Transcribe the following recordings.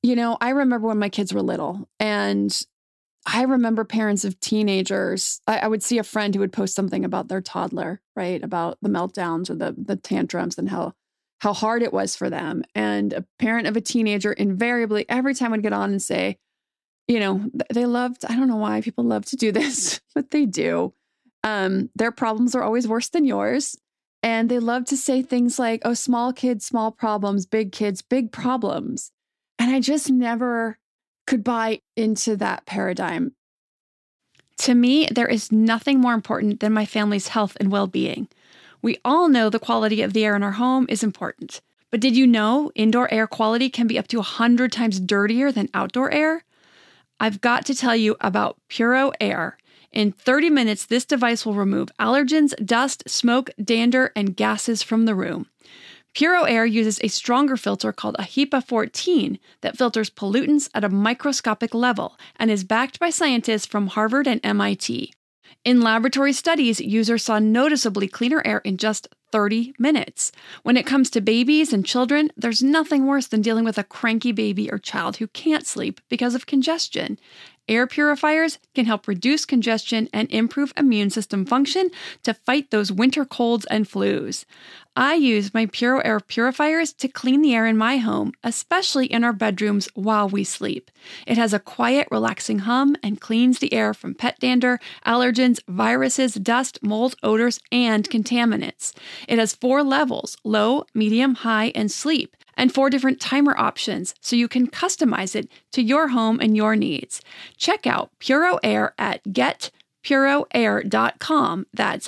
I remember when my kids were little, and I remember parents of teenagers. I would see a friend who would post something about their toddler, right? About the meltdowns or the tantrums and how hard it was for them. And a parent of a teenager invariably every time would get on and say, they loved, I don't know why people love to do this, but they do. Their problems are always worse than yours. And they love to say things like, oh, small kids, small problems, big kids, big problems. And I just never could buy into that paradigm. To me, there is nothing more important than my family's health and well-being. We all know the quality of the air in our home is important. But did you know indoor air quality can be up to 100 times dirtier than outdoor air? I've got to tell you about Puro Air. In 30 minutes, this device will remove allergens, dust, smoke, dander, and gases from the room. Puro Air uses a stronger filter called a HEPA 14 that filters pollutants at a microscopic level and is backed by scientists from Harvard and MIT. In laboratory studies, users saw noticeably cleaner air in just 30 minutes. When it comes to babies and children, there's nothing worse than dealing with a cranky baby or child who can't sleep because of congestion. Air purifiers can help reduce congestion and improve immune system function to fight those winter colds and flus. I use my Puro Air purifiers to clean the air in my home, especially in our bedrooms while we sleep. It has a quiet, relaxing hum and cleans the air from pet dander, allergens, viruses, dust, mold, odors, and contaminants. It has 4 levels: low, medium, high, and sleep, and 4 different timer options, so you can customize it to your home and your needs. Check out Puro Air at getpuroair.com. That's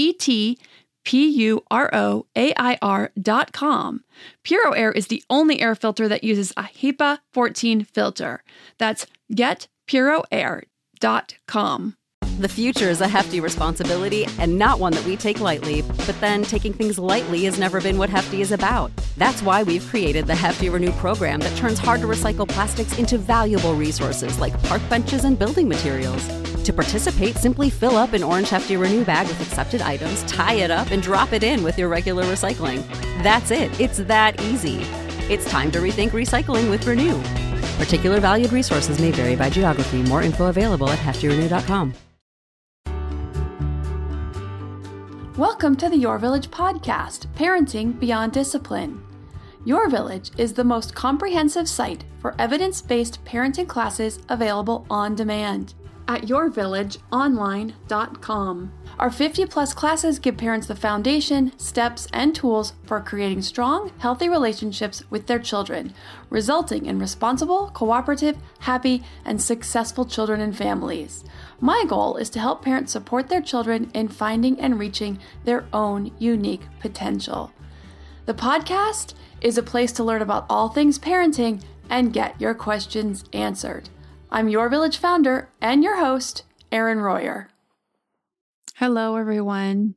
GETPUROAIR.com. Puro Air is the only air filter that uses a HEPA 14 filter. That's getpuroair.com. The future is a hefty responsibility and not one that we take lightly. But then taking things lightly has never been what Hefty is about. That's why we've created the Hefty Renew program that turns hard-to-recycle plastics into valuable resources like park benches and building materials. To participate, simply fill up an orange Hefty Renew bag with accepted items, tie it up, and drop it in with your regular recycling. That's it. It's that easy. It's time to rethink recycling with Renew. Particular valued resources may vary by geography. More info available at heftyrenew.com. Welcome to the Your Village podcast, Parenting Beyond Discipline. Your Village is the most comprehensive site for evidence-based parenting classes available on demand at yourvillageonline.com. Our 50-plus classes give parents the foundation, steps, and tools for creating strong, healthy relationships with their children, resulting in responsible, cooperative, happy, and successful children and families. My goal is to help parents support their children in finding and reaching their own unique potential. The podcast is a place to learn about all things parenting and get your questions answered. I'm Your Village founder and your host, Erin Royer. Hello, everyone.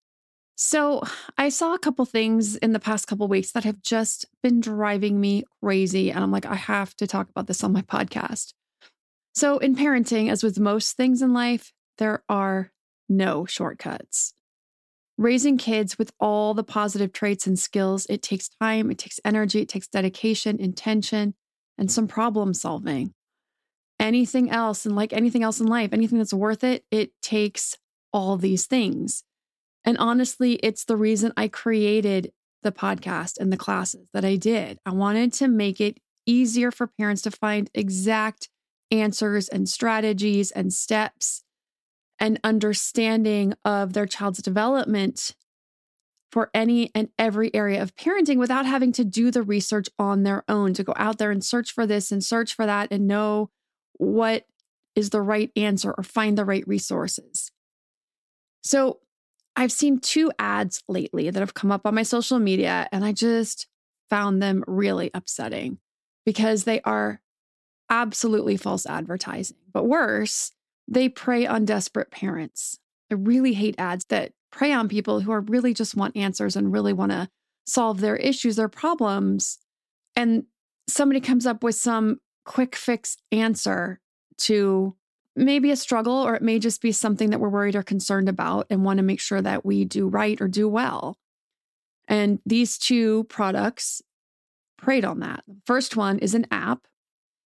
So I saw a couple things in the past couple weeks that have just been driving me crazy. And I'm like, I have to talk about this on my podcast. So in parenting, as with most things in life, there are no shortcuts. Raising kids with all the positive traits and skills, it takes time, it takes energy, it takes dedication, intention, and some problem solving. Anything else, and like anything else in life, anything that's worth it, it takes all these things. And honestly, it's the reason I created the podcast and the classes that I did. I wanted to make it easier for parents to find exact answers and strategies and steps and understanding of their child's development for any and every area of parenting without having to do the research on their own, to go out there and search for this and search for that and know what is the right answer or find the right resources. So I've seen 2 ads lately that have come up on my social media, and I just found them really upsetting because they are absolutely false advertising. But worse, they prey on desperate parents. I really hate ads that prey on people who are really just want answers and really want to solve their issues, their problems. And somebody comes up with some quick fix answer to maybe a struggle, or it may just be something that we're worried or concerned about and want to make sure that we do right or do well. And these 2 products preyed on that. The first one is an app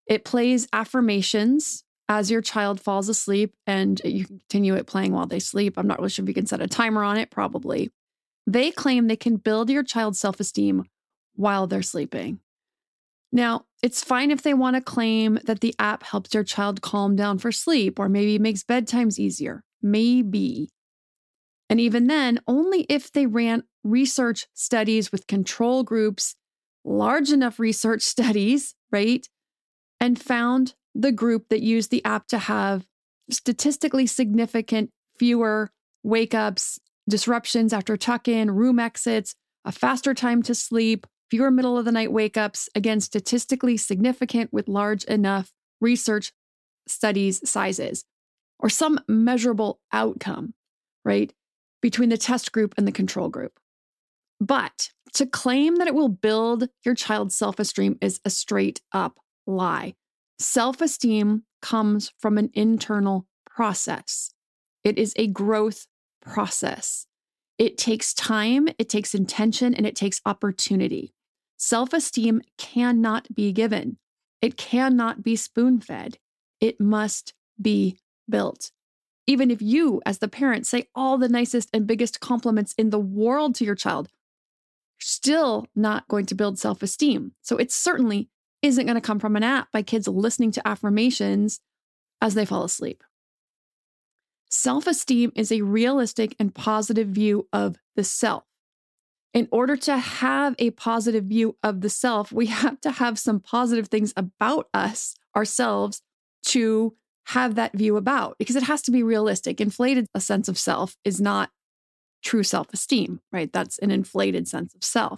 It plays affirmations as your child falls asleep, and you can continue it playing while they sleep. I'm not really sure if you can set a timer on it, probably. They claim they can build your child's self-esteem while they're sleeping. Now, it's fine if they want to claim that the app helps your child calm down for sleep, or maybe makes bedtimes easier. Maybe. And even then, only if they ran research studies with control groups, large enough research studies, right? And found the group that used the app to have statistically significant fewer wake-ups, disruptions after tuck-in, room exits, a faster time to sleep, fewer middle of the night wake-ups, again, statistically significant with large enough research studies sizes, or some measurable outcome, right, between the test group and the control group. But to claim that it will build your child's self-esteem is a straight up lie. Self-esteem comes from an internal process. It is a growth process. It takes time, it takes intention, and it takes opportunity. Self-esteem cannot be given. It cannot be spoon-fed. It must be built. Even if you, as the parent, say all the nicest and biggest compliments in the world to your child, you're still not going to build self-esteem. So it certainly isn't going to come from an app by kids listening to affirmations as they fall asleep. Self-esteem is a realistic and positive view of the self. In order to have a positive view of the self, we have to have some positive things about us, ourselves, to have that view about, because it has to be realistic. Inflated a sense of self is not true self-esteem, right? That's an inflated sense of self.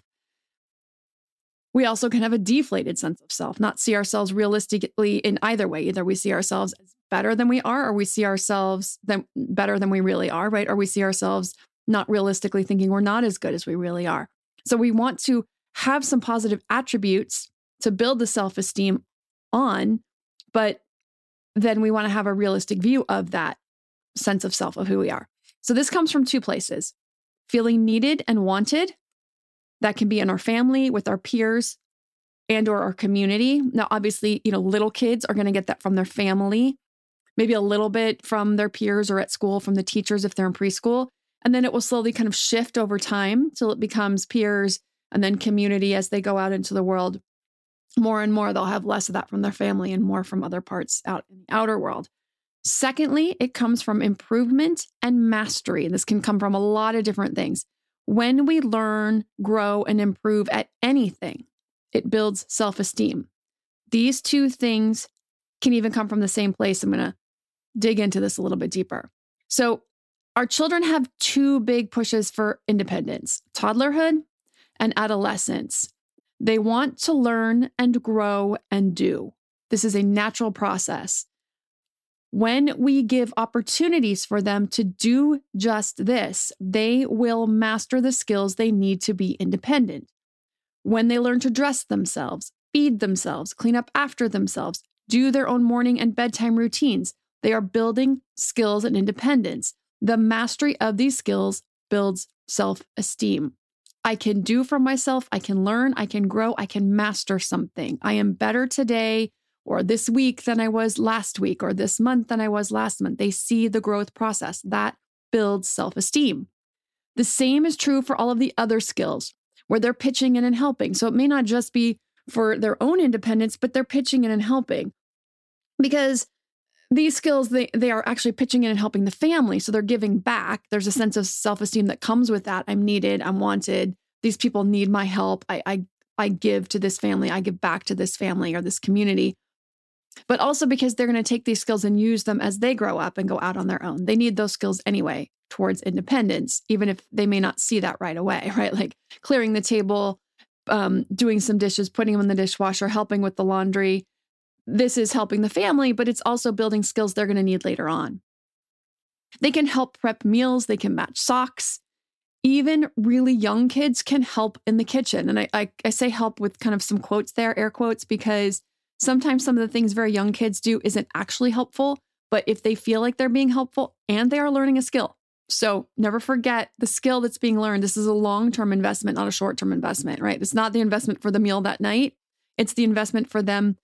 We also can have a deflated sense of self, not see ourselves realistically in either way. Either we see ourselves as better than we are, or we see ourselves better than we really are, right? Or we see ourselves not realistically thinking we're not as good as we really are. So we want to have some positive attributes to build the self-esteem on, but then we want to have a realistic view of that sense of self, of who we are. So this comes from two places: feeling needed and wanted. That can be in our family, with our peers, and or our community. Now, obviously, little kids are going to get that from their family, maybe a little bit from their peers or at school from the teachers if they're in preschool. And then it will slowly kind of shift over time till it becomes peers and then community as they go out into the world. More and more, they'll have less of that from their family and more from other parts out in the outer world. Secondly, it comes from improvement and mastery. This can come from a lot of different things. When we learn, grow, and improve at anything, it builds self-esteem. These two things can even come from the same place. I'm going to dig into this a little bit deeper. So our children have two big pushes for independence: toddlerhood and adolescence. They want to learn and grow and do. This is a natural process. When we give opportunities for them to do just this, they will master the skills they need to be independent. When they learn to dress themselves, feed themselves, clean up after themselves, do their own morning and bedtime routines, they are building skills and independence. The mastery of these skills builds self-esteem. I can do for myself, I can learn, I can grow, I can master something. I am better today or this week than I was last week, or this month than I was last month. They see the growth process. That builds self-esteem. The same is true for all of the other skills where they're pitching in and helping. So it may not just be for their own independence, but they're pitching in and helping. Because these skills, they are actually pitching in and helping the family. So they're giving back. There's a sense of self-esteem that comes with that. I'm needed, I'm wanted. These people need my help. I give to this family. I give back to this family or this community. But also because they're going to take these skills and use them as they grow up and go out on their own. They need those skills anyway towards independence, even if they may not see that right away, right? Like clearing the table, doing some dishes, putting them in the dishwasher, helping with the laundry. This is helping the family, but it's also building skills they're going to need later on. They can help prep meals. They can match socks. Even really young kids can help in the kitchen. And I say help with kind of some quotes there, air quotes, because sometimes some of the things very young kids do isn't actually helpful, but if they feel like they're being helpful and they are learning a skill. So never forget the skill that's being learned. This is a long-term investment, not a short-term investment, right? It's not the investment for the meal that night. It's the investment for them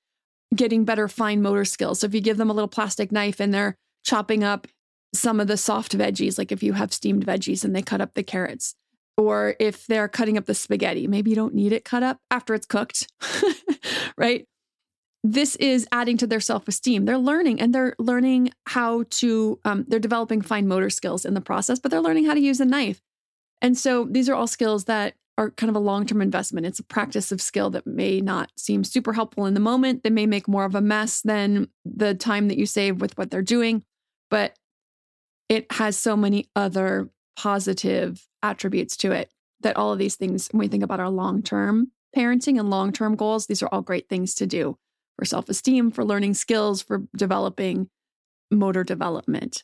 getting better fine motor skills. So if you give them a little plastic knife and they're chopping up some of the soft veggies, like if you have steamed veggies and they cut up the carrots, or if they're cutting up the spaghetti, maybe you don't need it cut up after it's cooked, right? This is adding to their self-esteem. They're learning how to, they're developing fine motor skills in the process, but they're learning how to use a knife. And so these are all skills that are kind of a long-term investment. It's a practice of skill that may not seem super helpful in the moment. They may make more of a mess than the time that you save with what they're doing, but it has so many other positive attributes to it that all of these things, when we think about our long-term parenting and long-term goals, these are all great things to do for self-esteem, for learning skills, for developing motor development.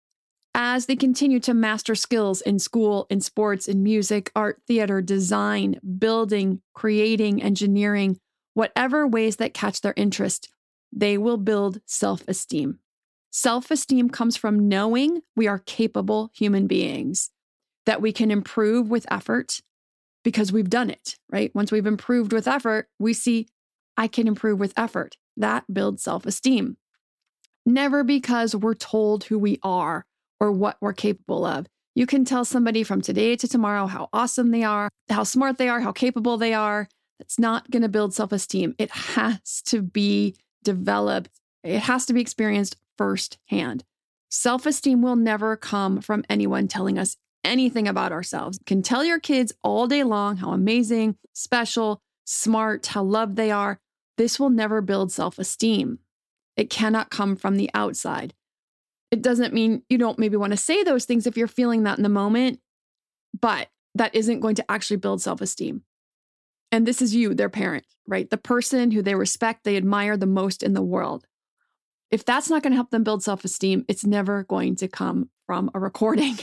As they continue to master skills in school, in sports, in music, art, theater, design, building, creating, engineering, whatever ways that catch their interest, they will build self-esteem. Self-esteem comes from knowing we are capable human beings, that we can improve with effort because we've done it, right? Once we've improved with effort, we see, I can improve with effort. That builds self-esteem. Never because we're told who we are or what we're capable of. You can tell somebody from today to tomorrow how awesome they are, how smart they are, how capable they are. That's not going to build self-esteem. It has to be developed. It has to be experienced firsthand. Self-esteem will never come from anyone telling us anything about ourselves. You can tell your kids all day long how amazing, special, smart, how loved they are. This will never build self-esteem. It cannot come from the outside. It doesn't mean you don't maybe want to say those things if you're feeling that in the moment, but that isn't going to actually build self-esteem. And this is you, their parent, right? The person who they respect, they admire the most in the world. If that's not going to help them build self-esteem, it's never going to come from a recording.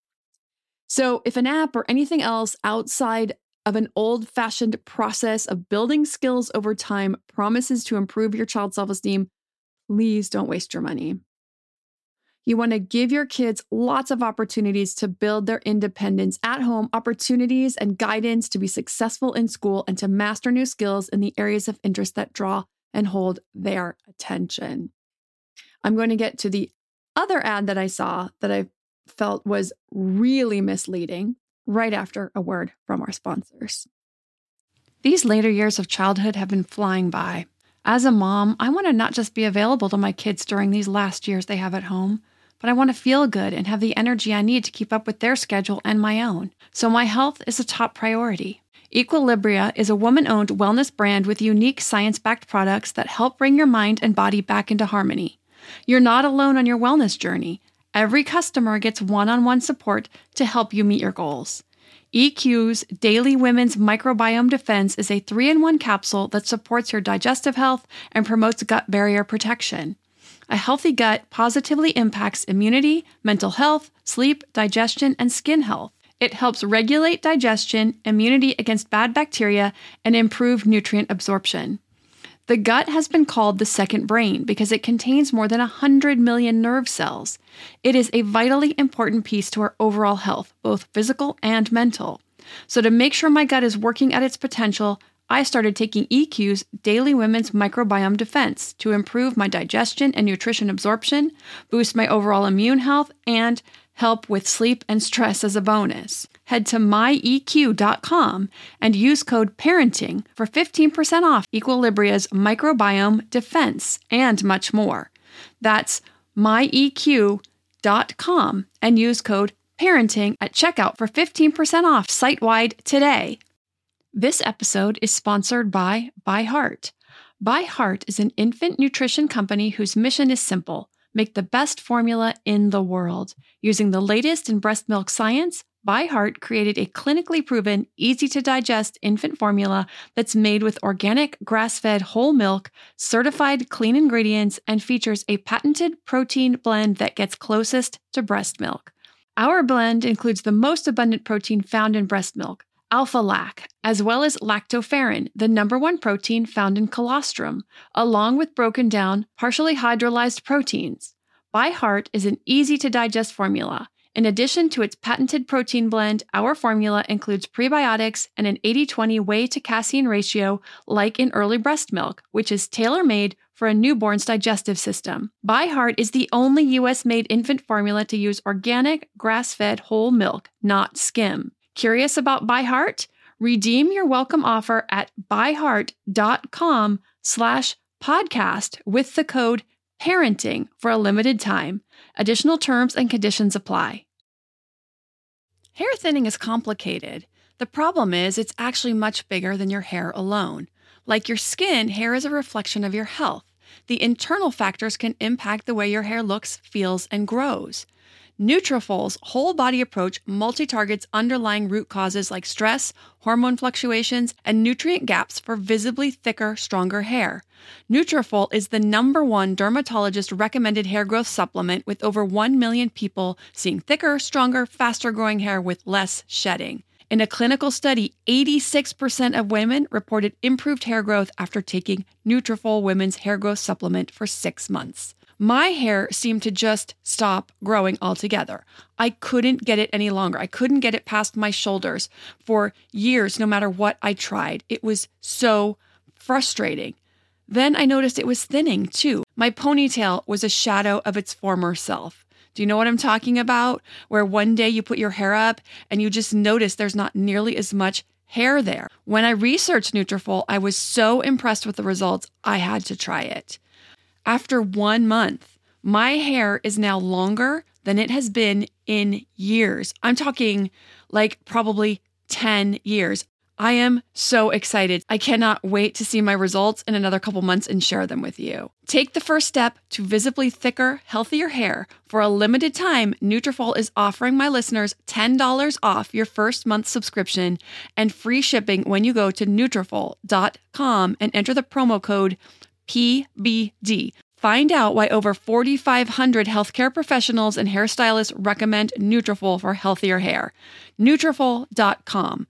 So if an app or anything else outside of an old-fashioned process of building skills over time promises to improve your child's self-esteem, please don't waste your money. You want to give your kids lots of opportunities to build their independence at home, opportunities and guidance to be successful in school and to master new skills in the areas of interest that draw and hold their attention. I'm going to get to the other ad that I saw that I felt was really misleading right after a word from our sponsors. These later years of childhood have been flying by. As a mom, I want to not just be available to my kids during these last years they have at home, but I want to feel good and have the energy I need to keep up with their schedule and my own. So my health is a top priority. Equilibria is a woman-owned wellness brand with unique science-backed products that help bring your mind and body back into harmony. You're not alone on your wellness journey. Every customer gets one-on-one support to help you meet your goals. EQ's Daily Women's Microbiome Defense is a 3-in-1 capsule that supports your digestive health and promotes gut barrier protection. A healthy gut positively impacts immunity, mental health, sleep, digestion, and skin health. It helps regulate digestion, immunity against bad bacteria, and improve nutrient absorption. The gut has been called the second brain because it contains more than 100 million nerve cells. It is a vitally important piece to our overall health, both physical and mental. So to make sure my gut is working at its potential, I started taking EQ's Daily Women's Microbiome Defense to improve my digestion and nutrition absorption, boost my overall immune health, and help with sleep and stress as a bonus. Head to myeq.com and use code PARENTING for 15% off Equilibria's Microbiome Defense and much more. That's myeq.com and use code PARENTING at checkout for 15% off site-wide today. This episode is sponsored by ByHeart. ByHeart is an infant nutrition company whose mission is simple: make the best formula in the world. Using the latest in breast milk science, ByHeart created a clinically proven, easy-to-digest infant formula that's made with organic, grass-fed whole milk, certified clean ingredients, and features a patented protein blend that gets closest to breast milk. Our blend includes the most abundant protein found in breast milk, alpha-lac, as well as lactoferrin, the #1 protein found in colostrum, along with broken down, partially hydrolyzed proteins. ByHeart is an easy-to-digest formula. In addition to its patented protein blend, our formula includes prebiotics and an 80-20 whey to casein ratio like in early breast milk, which is tailor-made for a newborn's digestive system. ByHeart is the only U.S.-made infant formula to use organic, grass-fed whole milk, not skim. Curious about ByHeart? Redeem your welcome offer at byheart.com/podcast with the code PARENTING for a limited time. Additional terms and conditions apply. Hair thinning is complicated. The problem is it's actually much bigger than your hair alone. Like your skin, hair is a reflection of your health. The internal factors can impact the way your hair looks, feels, and grows. Nutrafol's whole body approach multi-targets underlying root causes like stress, hormone fluctuations, and nutrient gaps for visibly thicker, stronger hair. Nutrafol is the #1 dermatologist-recommended hair growth supplement, with over 1 million people seeing thicker, stronger, faster-growing hair with less shedding. In a clinical study, 86% of women reported improved hair growth after taking Nutrafol Women's Hair Growth Supplement for 6 months. My hair seemed to just stop growing altogether. I couldn't get it any longer. I couldn't get it past my shoulders for years, no matter what I tried. It was so frustrating. Then I noticed it was thinning too. My ponytail was a shadow of its former self. Do you know what I'm talking about? Where one day you put your hair up and you just notice there's not nearly as much hair there. When I researched Nutrafol, I was so impressed with the results, I had to try it. After 1 month, my hair is now longer than it has been in years. I'm talking like probably 10 years. I am so excited. I cannot wait to see my results in another couple months and share them with you. Take the first step to visibly thicker, healthier hair. For a limited time, Nutrafol is offering my listeners $10 off your first month subscription and free shipping when you go to Nutrafol.com and enter the promo code PBD. Find out why over 4,500 healthcare professionals and hairstylists recommend Nutrafol for healthier hair. Nutrafol.com.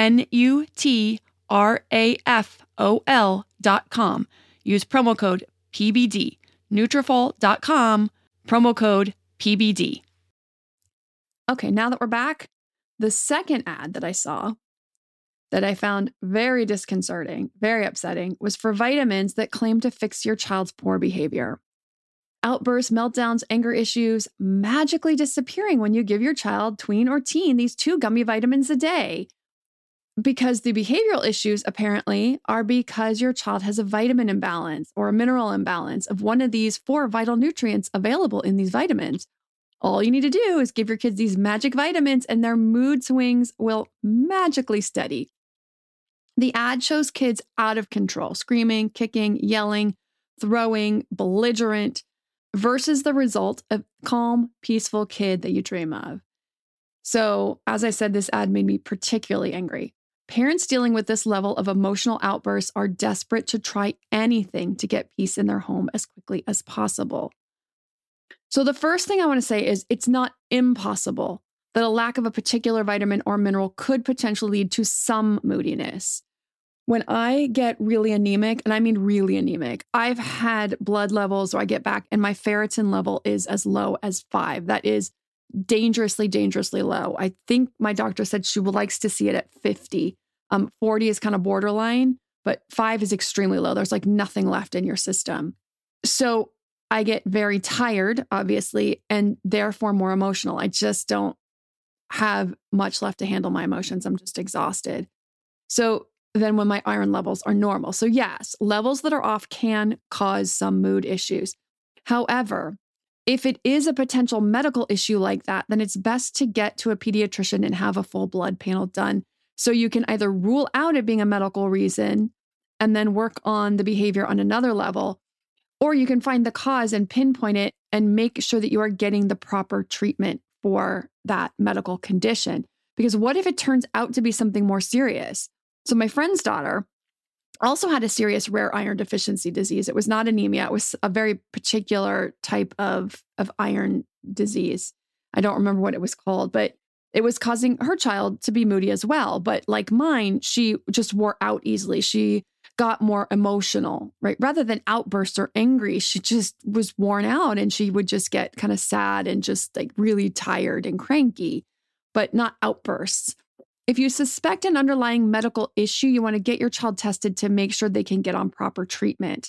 Nutrafol.com. Use promo code PBD. Nutrafol.com, promo code PBD. Okay, now that we're back, the second ad that I saw that I found very disconcerting, very upsetting, was for vitamins that claim to fix your child's poor behavior. Outbursts, meltdowns, anger issues magically disappearing when you give your child, tween or teen, these 2 gummy vitamins a day. Because the behavioral issues apparently are because your child has a vitamin imbalance or a mineral imbalance of one of these 4 vital nutrients available in these vitamins. All you need to do is give your kids these magic vitamins and their mood swings will magically steady. The ad shows kids out of control, screaming, kicking, yelling, throwing, belligerent, versus the result of calm, peaceful kid that you dream of. So, as I said, this ad made me particularly angry. Parents dealing with this level of emotional outbursts are desperate to try anything to get peace in their home as quickly as possible. So the first thing I want to say is it's not impossible that a lack of a particular vitamin or mineral could potentially lead to some moodiness. When I get really anemic, and I mean really anemic, I've had blood levels where I get back and my ferritin level is as low as 5. That is dangerously, dangerously low. I think my doctor said she likes to see it at 50. 40 is kind of borderline, but 5 is extremely low. There's like nothing left in your system. So I get very tired, obviously, and therefore more emotional. I just don't have much left to handle my emotions. I'm just exhausted. So then when my iron levels are normal. So yes, levels that are off can cause some mood issues. However, if it is a potential medical issue like that, then it's best to get to a pediatrician and have a full blood panel done so you can either rule out it being a medical reason and then work on the behavior on another level, or you can find the cause and pinpoint it and make sure that you are getting the proper treatment for that medical condition. Because what if it turns out to be something more serious? So my friend's daughter also had a serious rare iron deficiency disease. It was not anemia. It was a very particular type of iron disease. I don't remember what it was called, but it was causing her child to be moody as well. But like mine, she just wore out easily. She got more emotional, right? Rather than outbursts or angry, she just was worn out and she would just get kind of sad and just like really tired and cranky, but not outbursts. If you suspect an underlying medical issue, you want to get your child tested to make sure they can get on proper treatment.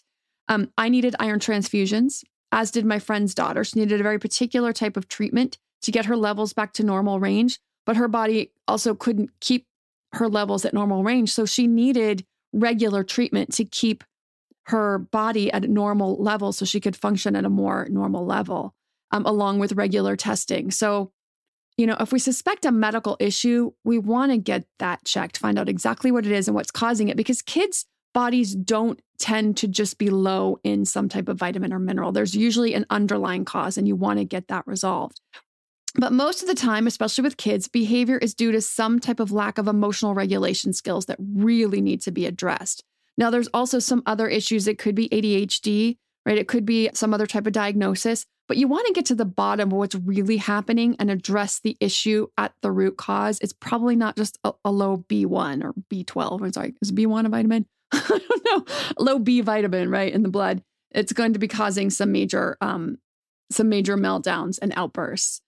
I needed iron transfusions, as did my friend's daughter. She needed a very particular type of treatment to get her levels back to normal range, but her body also couldn't keep her levels at normal range. So she needed regular treatment to keep her body at a normal level so she could function at a more normal level, along with regular testing. So, if we suspect a medical issue, we want to get that checked, find out exactly what it is and what's causing it, because kids' bodies don't tend to just be low in some type of vitamin or mineral. There's usually an underlying cause, and you want to get that resolved. But most of the time, especially with kids, behavior is due to some type of lack of emotional regulation skills that really need to be addressed. Now, there's also some other issues. It could be ADHD, right? It could be some other type of diagnosis, but you want to get to the bottom of what's really happening and address the issue at the root cause. It's probably not just a low B1 or B12. I'm sorry, is B1 a vitamin? I don't know. A low B vitamin, right, in the blood. It's going to be causing some major meltdowns and outbursts.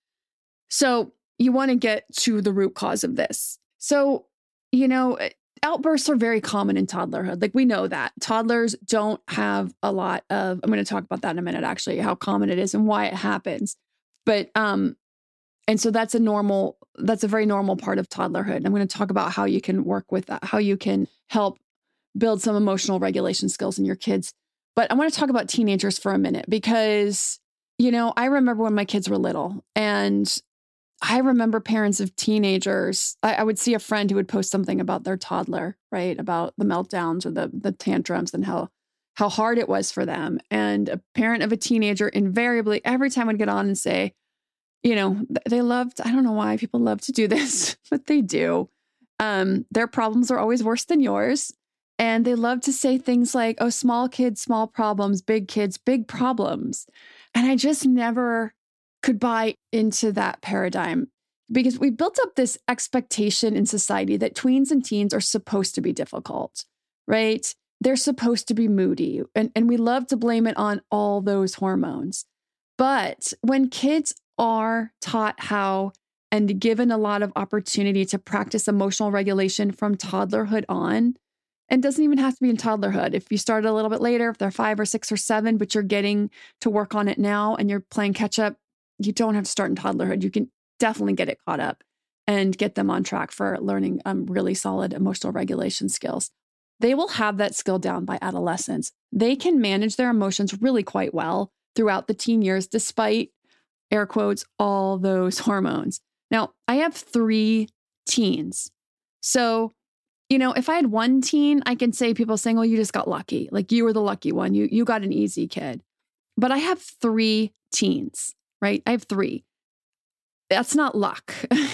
So you want to get to the root cause of this. So, outbursts are very common in toddlerhood. Like, we know that toddlers don't have a lot of, I'm going to talk about that in a minute, actually, how common it is and why it happens. But, and so that's a very normal part of toddlerhood. I'm going to talk about how you can work with that, how you can help build some emotional regulation skills in your kids. But I want to talk about teenagers for a minute, because, I remember when my kids were little, and I remember parents of teenagers. I would see a friend who would post something about their toddler, right? About the meltdowns or the tantrums and how hard it was for them. And a parent of a teenager invariably every time would get on and say, they loved, I don't know why people love to do this, but they do. Their problems are always worse than yours. And they love to say things like, oh, small kids, small problems, big kids, big problems. And I just never could buy into that paradigm, because we built up this expectation in society that tweens and teens are supposed to be difficult, right? They're supposed to be moody, and we love to blame it on all those hormones. But when kids are taught how and given a lot of opportunity to practice emotional regulation from toddlerhood on, and doesn't even have to be in toddlerhood. If you start a little bit later, if they're 5 or 6 or 7, but you're getting to work on it now and you're playing catch up, you don't have to start in toddlerhood. You can definitely get it caught up and get them on track for learning really solid emotional regulation skills. They will have that skill down by adolescence. They can manage their emotions really quite well throughout the teen years, despite, air quotes, all those hormones. Now, I have 3 teens. So, if I had one teen, I can say people saying, oh, you just got lucky. Like, you were the lucky one. You got an easy kid. But I have 3 teens. Right? I have 3. That's not luck.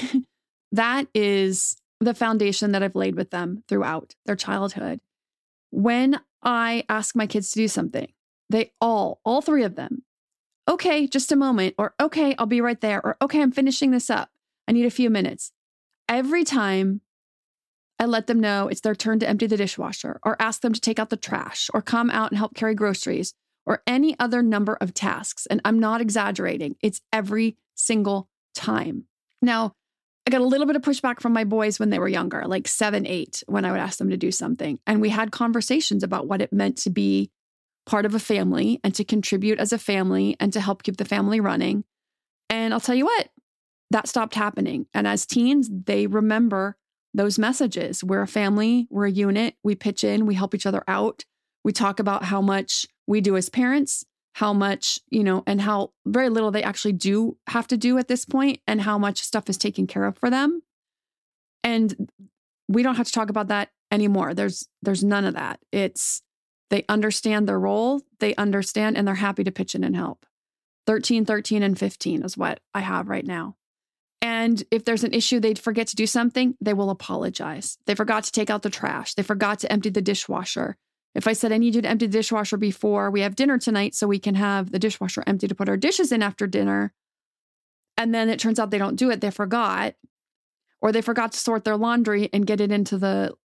That is the foundation that I've laid with them throughout their childhood. When I ask my kids to do something, they all 3 of them, okay, just a moment, or okay, I'll be right there, or okay, I'm finishing this up. I need a few minutes. Every time I let them know it's their turn to empty the dishwasher, or ask them to take out the trash, or come out and help carry groceries, or any other number of tasks. And I'm not exaggerating. It's every single time. Now, I got a little bit of pushback from my boys when they were younger, like 7, 8, when I would ask them to do something. And we had conversations about what it meant to be part of a family and to contribute as a family and to help keep the family running. And I'll tell you what, that stopped happening. And as teens, they remember those messages. We're a family, we're a unit, we pitch in, we help each other out. We talk about how much we do as parents, how much, and how very little they actually do have to do at this point, and how much stuff is taken care of for them. And we don't have to talk about that anymore. There's none of that. It's, they understand their role, they understand, and they're happy to pitch in and help. 13, and 15 is what I have right now. And if there's an issue, they'd forget to do something, they will apologize. They forgot to take out the trash. They forgot to empty the dishwasher. If I said, I need you to empty the dishwasher before we have dinner tonight so we can have the dishwasher empty to put our dishes in after dinner, and then it turns out they don't do it, they forgot, or they forgot to sort their laundry and get it into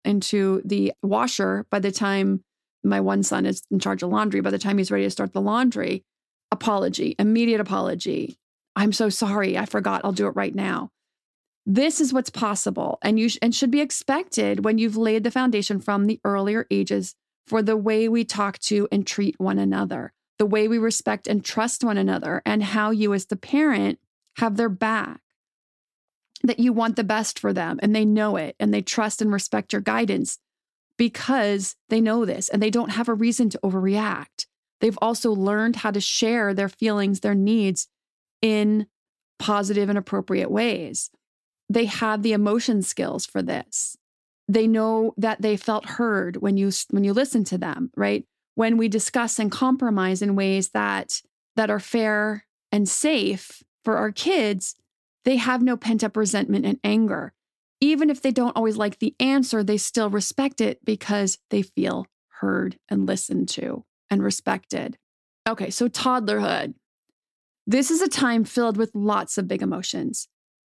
the washer by the time my one son is in charge of laundry, by the time he's ready to start the laundry, apology, immediate apology. I'm so sorry, I forgot, I'll do it right now. This is what's possible and should be expected when you've laid the foundation from the earlier ages for the way we talk to and treat one another, the way we respect and trust one another, and how you as the parent have their back, that you want the best for them and they know it and they trust and respect your guidance because they know this and they don't have a reason to overreact. They've also learned how to share their feelings, their needs in positive and appropriate ways. They have the emotion skills for this. They know that they felt heard when you listen to them, right? When we discuss and compromise in ways that are fair and safe for our kids, they have no pent-up resentment and anger. Even if they don't always like the answer, they still respect it because they feel heard and listened to and respected. Okay, so toddlerhood. This is a time filled with lots of big emotions.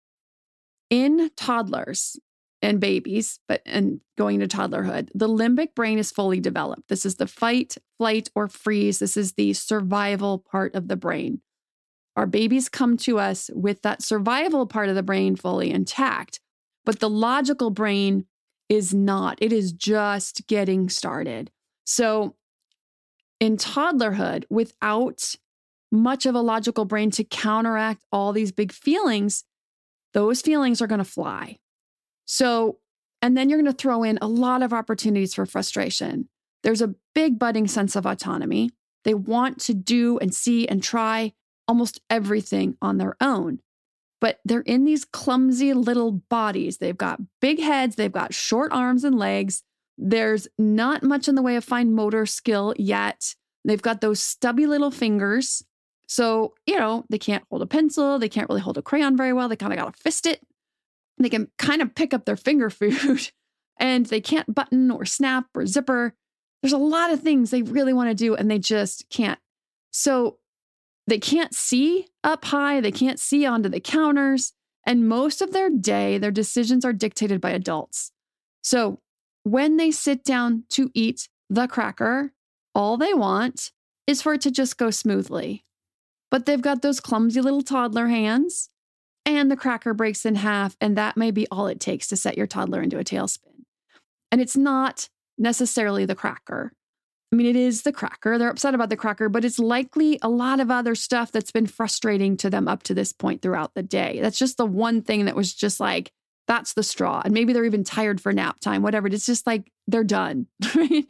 In toddlers and babies, and going to toddlerhood, the limbic brain is fully developed. This is the fight, flight, or freeze. This is the survival part of the brain. Our babies come to us with that survival part of the brain fully intact, but the logical brain is not. It is just getting started. So in toddlerhood, without much of a logical brain to counteract all these big feelings, those feelings are going to fly. So, and then you're going to throw in a lot of opportunities for frustration. There's a big budding sense of autonomy. They want to do and see and try almost everything on their own. But they're in these clumsy little bodies. They've got big heads. They've got short arms and legs. There's not much in the way of fine motor skill yet. They've got those stubby little fingers. So, they can't hold a pencil. They can't really hold a crayon very well. They kind of got to fist it. They can kind of pick up their finger food and they can't button or snap or zipper. There's a lot of things they really want to do and they just can't. So they can't see up high. They can't see onto the counters. And most of their day, their decisions are dictated by adults. So when they sit down to eat the cracker, all they want is for it to just go smoothly. But they've got those clumsy little toddler hands and the cracker breaks in half. And that may be all it takes to set your toddler into a tailspin. And it's not necessarily the cracker. I mean, it is the cracker. They're upset about the cracker, but it's likely a lot of other stuff that's been frustrating to them up to this point throughout the day. That's just the one thing that was just like, that's the straw. And maybe they're even tired for nap time, whatever. It's just like, they're done. Right?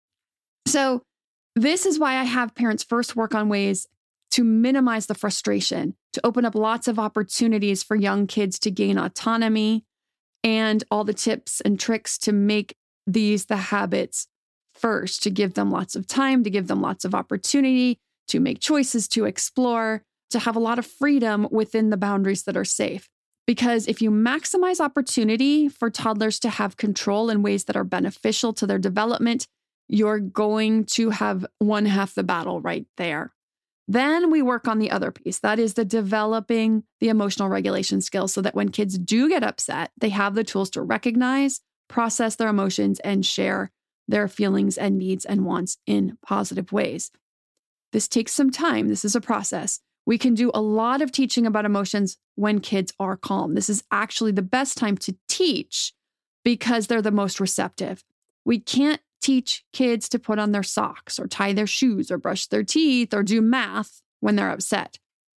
So this is why I have parents first work on ways to minimize the frustration, to open up lots of opportunities for young kids to gain autonomy and all the tips and tricks to make these the habits first, to give them lots of time, to give them lots of opportunity, to make choices, to explore, to have a lot of freedom within the boundaries that are safe. Because if you maximize opportunity for toddlers to have control in ways that are beneficial to their development, you're going to have one half the battle right there. Then we work on the other piece. That is the developing the emotional regulation skills so that when kids do get upset, they have the tools to recognize, process their emotions, and share their feelings and needs and wants in positive ways. This takes some time. This is a process. We can do a lot of teaching about emotions when kids are calm. This is actually the best time to teach because they're the most receptive. We can't teach kids to put on their socks or tie their shoes or brush their teeth or do math when they're upset.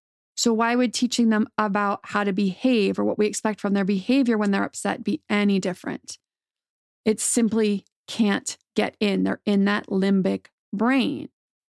So why would teaching them about how to behave or what we expect from their behavior when they're upset be any different? It simply can't get in. They're in that limbic brain.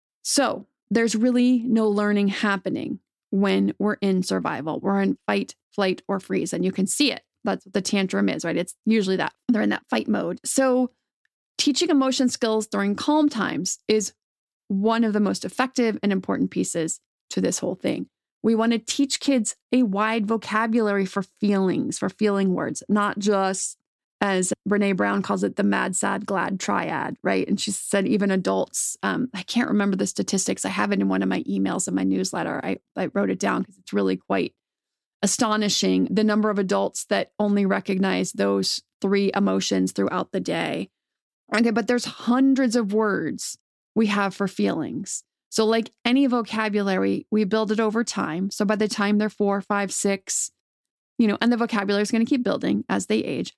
So there's really no learning happening when we're in survival. We're in fight, flight, or freeze. And you can see it. That's what the tantrum is, right? It's usually that they're in that fight mode. So teaching emotion skills during calm times is one of the most effective and important pieces to this whole thing. We want to teach kids a wide vocabulary for feelings, for feeling words, not just, as Brene Brown calls it, the mad, sad, glad triad, right? And she said even adults, I can't remember the statistics. I have it in one of my emails in my newsletter. I wrote it down because it's really quite astonishing, the number of adults that only recognize those three emotions throughout the day. Okay, but there's hundreds of words we have for feelings. So like any vocabulary, we build it over time. So by the time they're 4, 5, 6, and the vocabulary is going to keep building as they age.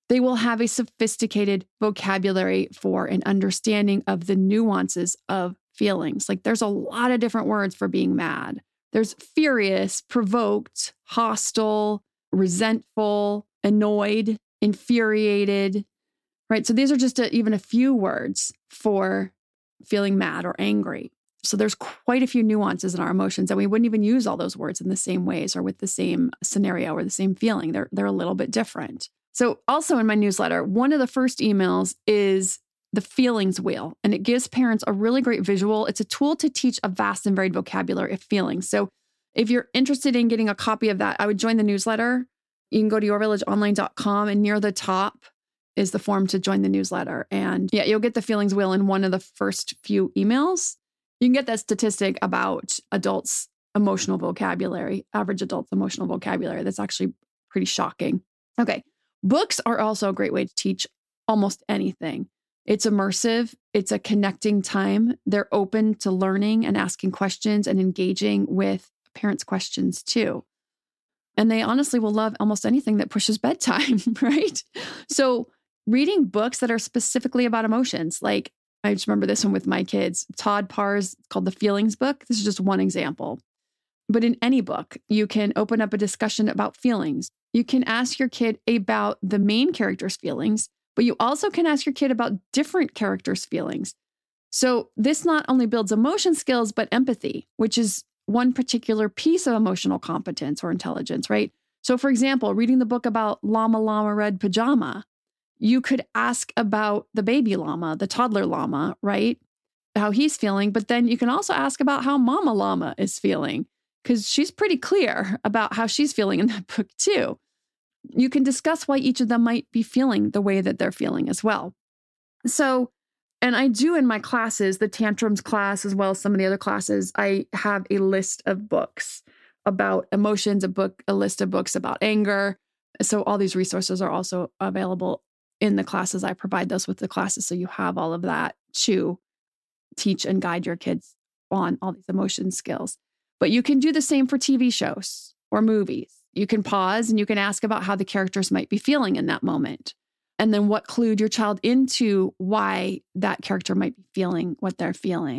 They will have a sophisticated vocabulary for an understanding of the nuances of feelings. Like there's a lot of different words for being mad. There's furious, provoked, hostile, resentful, annoyed, infuriated, right? So these are just even a few words for feeling mad or angry. So there's quite a few nuances in our emotions, and we wouldn't even use all those words in the same ways or with the same scenario or the same feeling. They're a little bit different. So also in my newsletter, one of the first emails is the feelings wheel, and it gives parents a really great visual. It's a tool to teach a vast and varied vocabulary of feelings. So if you're interested in getting a copy of that, I would join the newsletter. You can go to yourvillageonline.com, and near the top is the form to join the newsletter. And yeah, you'll get the feelings wheel in one of the first few emails. You can get that statistic about adults' emotional vocabulary, average adults' emotional vocabulary. That's actually pretty shocking. Okay. Books are also a great way to teach almost anything. It's immersive. It's a connecting time. They're open to learning and asking questions and engaging with parents' questions too. And they honestly will love almost anything that pushes bedtime, right? So reading books that are specifically about emotions, like I just remember this one with my kids, Todd Parr's called The Feelings Book. This is just one example. But in any book, you can open up a discussion about feelings. You can ask your kid about the main character's feelings, but you also can ask your kid about different characters' feelings. So this not only builds emotion skills, but empathy, which is one particular piece of emotional competence or intelligence, right? So for example, reading the book about Llama Llama Red Pajama, you could ask about the baby llama, the toddler llama, right? How he's feeling, but then you can also ask about how Mama Llama is feeling, because she's pretty clear about how she's feeling in that book too. You can discuss why each of them might be feeling the way that they're feeling as well. So, and I do in my classes, the tantrums class, as well as some of the other classes, I have a list of books about emotions, a list of books about anger. So all these resources are also available in the classes. I provide those with the classes. So you have all of that to teach and guide your kids on all these emotion skills. But you can do the same for TV shows or movies. You can pause and you can ask about how the characters might be feeling in that moment. And then what clued your child into why that character might be feeling what they're feeling.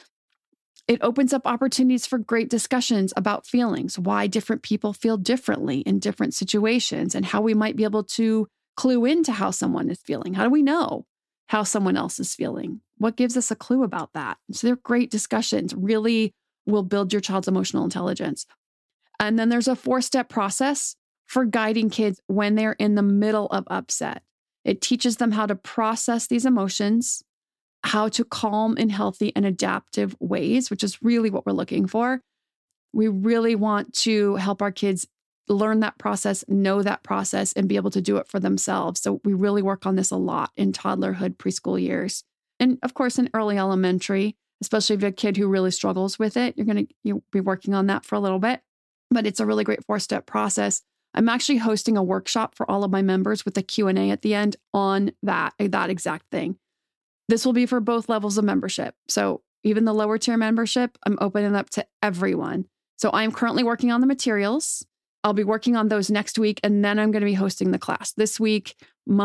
It opens up opportunities for great discussions about feelings, why different people feel differently in different situations, and how we might be able to clue into how someone is feeling. How do we know how someone else is feeling? What gives us a clue about that? So they're great discussions, really will build your child's emotional intelligence. And then there's a 4-step process for guiding kids when they're in the middle of upset. It teaches them how to process these emotions, how to calm in healthy and adaptive ways, which is really what we're looking for. We really want to help our kids learn that process, know that process, and be able to do it for themselves. So we really work on this a lot in toddlerhood, preschool years. And of course, in early elementary, especially if you have a kid who really struggles with it, you'll be working on that for a little bit. But it's a really great 4-step process. I'm actually hosting a workshop for all of my members with a Q&A at the end on that exact thing. This will be for both levels of membership. So even the lower tier membership, I'm opening up to everyone. So I'm currently working on the materials. I'll be working on those next week, and then I'm going to be hosting the class. This week,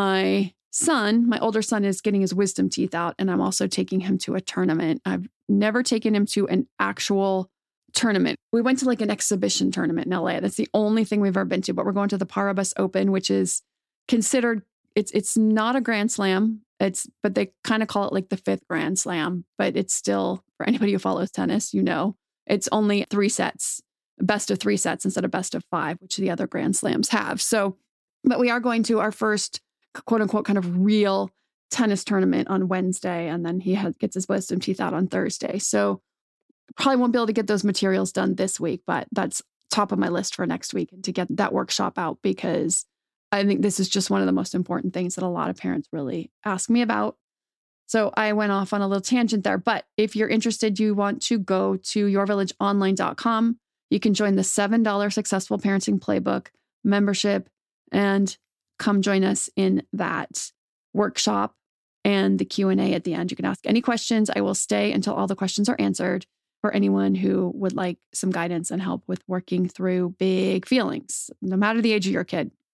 my older son is getting his wisdom teeth out, and I'm also taking him to a tournament. I've never taken him to an actual tournament. We went to like an exhibition tournament in LA. That's the only thing we've ever been to, but we're going to the Paribus Open, which is considered, it's not a Grand Slam. But they kind of call it like the 5th Grand Slam, but it's still, for anybody who follows tennis, it's only 3 sets, best of 3 sets instead of best of 5, which the other Grand Slams have. So, but we are going to our first quote unquote kind of real tennis tournament on Wednesday. And then he gets his wisdom teeth out on Thursday. So probably won't be able to get those materials done this week, but that's top of my list for next week, and to get that workshop out, because I think this is just one of the most important things that a lot of parents really ask me about. So I went off on a little tangent there, but if you're interested, you want to go to yourvillageonline.com. You can join the $7 Successful Parenting Playbook membership and come join us in that workshop and the Q&A at the end. You can ask any questions. I will stay until all the questions are answered for anyone who would like some guidance and help with working through big feelings, no matter the age of your kid.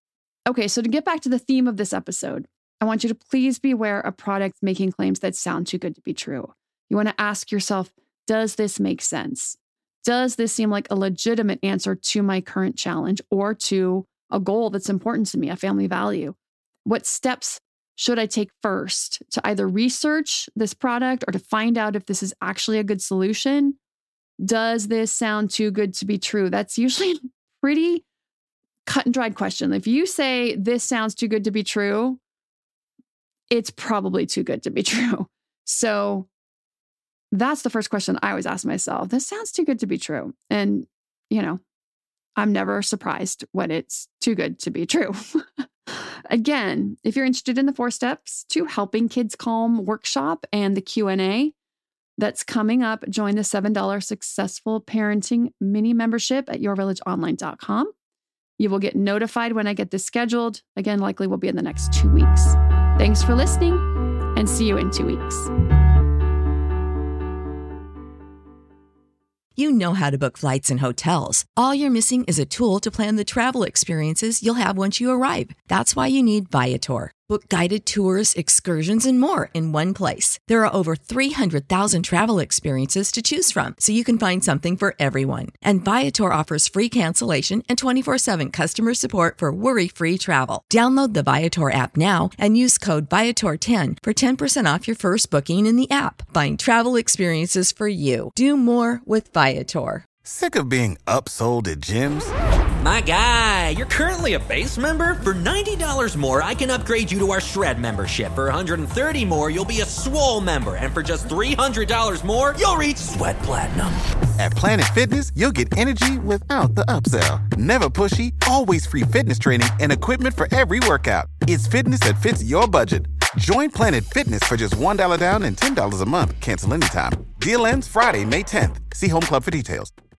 Okay, so to get back to the theme of this episode, I want you to please beware of products making claims that sound too good to be true. You want to ask yourself, does this make sense? Does this seem like a legitimate answer to my current challenge or to a goal that's important to me, a family value? What steps should I take first to either research this product or to find out if this is actually a good solution? Does this sound too good to be true? That's usually a pretty cut and dried question. If you say this sounds too good to be true, it's probably too good to be true. So that's the first question I always ask myself. This sounds too good to be true. And, I'm never surprised when it's too good to be true. Again, if you're interested in the 4 steps to helping kids calm workshop and the Q&A that's coming up, join the $7 Successful Parenting mini membership at yourvillageonline.com. You will get notified when I get this scheduled. Again, likely will be in the next 2 weeks. Thanks for listening, and see you in 2 weeks. You know how to book flights and hotels. All you're missing is a tool to plan the travel experiences you'll have once you arrive. That's why you need Viator. Book guided tours, excursions, and more in one place. There are over 300,000 travel experiences to choose from, so you can find something for everyone. And Viator offers free cancellation and 24/7 customer support for worry-free travel. Download the Viator app now and use code Viator10 for 10% off your first booking in the app. Find travel experiences for you. Do more with Viator. Sick of being upsold at gyms? My guy, you're currently a base member? For $90 more, I can upgrade you to our Shred membership. For $130 more, you'll be a Swole member. And for just $300 more, you'll reach Sweat Platinum. At Planet Fitness, you'll get energy without the upsell. Never pushy, always free fitness training and equipment for every workout. It's fitness that fits your budget. Join Planet Fitness for just $1 down and $10 a month. Cancel anytime. Deal ends Friday, May 10th. See Home Club for details.